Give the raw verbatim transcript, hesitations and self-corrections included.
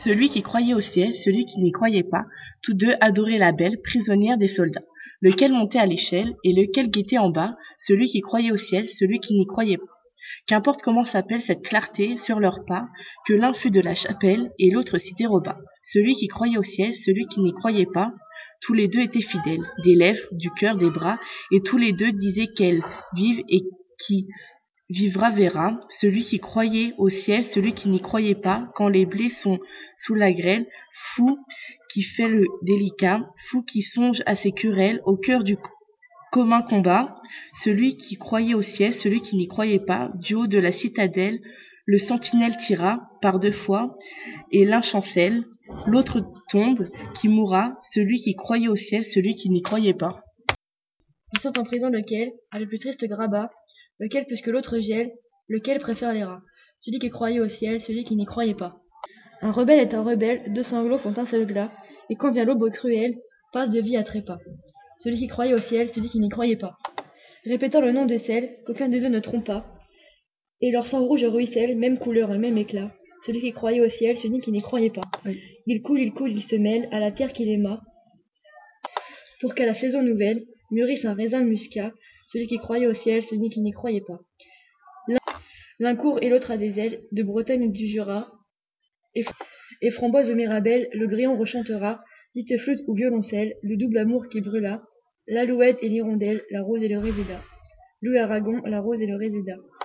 Celui qui croyait au ciel, celui qui n'y croyait pas, tous deux adoraient la belle, prisonnière des soldats. Lequel montait à l'échelle, et lequel guettait en bas, celui qui croyait au ciel, celui qui n'y croyait pas. Qu'importe comment s'appelle cette clarté sur leurs pas, que l'un fût de la chapelle, et l'autre s'y déroba. Celui qui croyait au ciel, celui qui n'y croyait pas, tous les deux étaient fidèles, des lèvres, du cœur, des bras, et tous les deux disaient qu'elle vive et qui vivra verra, celui qui croyait au ciel, celui qui n'y croyait pas, quand les blés sont sous la grêle, fou qui fait le délicat, fou qui songe à ses querelles, au cœur du commun combat, celui qui croyait au ciel, celui qui n'y croyait pas, du haut de la citadelle, le sentinelle tira, par deux fois, et l'un chancelle, l'autre tombe, qui mourra, celui qui croyait au ciel, celui qui n'y croyait pas. Ils sont en prison lequel a le plus triste grabat, lequel plus que l'autre gèle, lequel préfère les rats, celui qui croyait au ciel, celui qui n'y croyait pas. Un rebelle est un rebelle, deux sanglots font un seul glas, et quand vient l'aube cruelle, passe de vie à trépas. Celui qui croyait au ciel, celui qui n'y croyait pas. Répétant le nom de celle qu'aucun des deux ne trompa, et leur sang rouge ruisselle, même couleur et même éclat, celui qui croyait au ciel, celui qui n'y croyait pas. Oui. Il coule, il coule, il se mêle à la terre qu'il aima, pour qu'à la saison nouvelle mûrisse un raisin muscat, celui qui croyait au ciel, celui qui n'y croyait pas. L'un court et l'autre a des ailes, de Bretagne ou du Jura, et, et framboise ou mirabelle, le grillon rechantera, dite flûte ou violoncelle, le double amour qui brûla, l'alouette et l'hirondelle, la rose et le réséda. Louis Aragon, la rose et le réséda.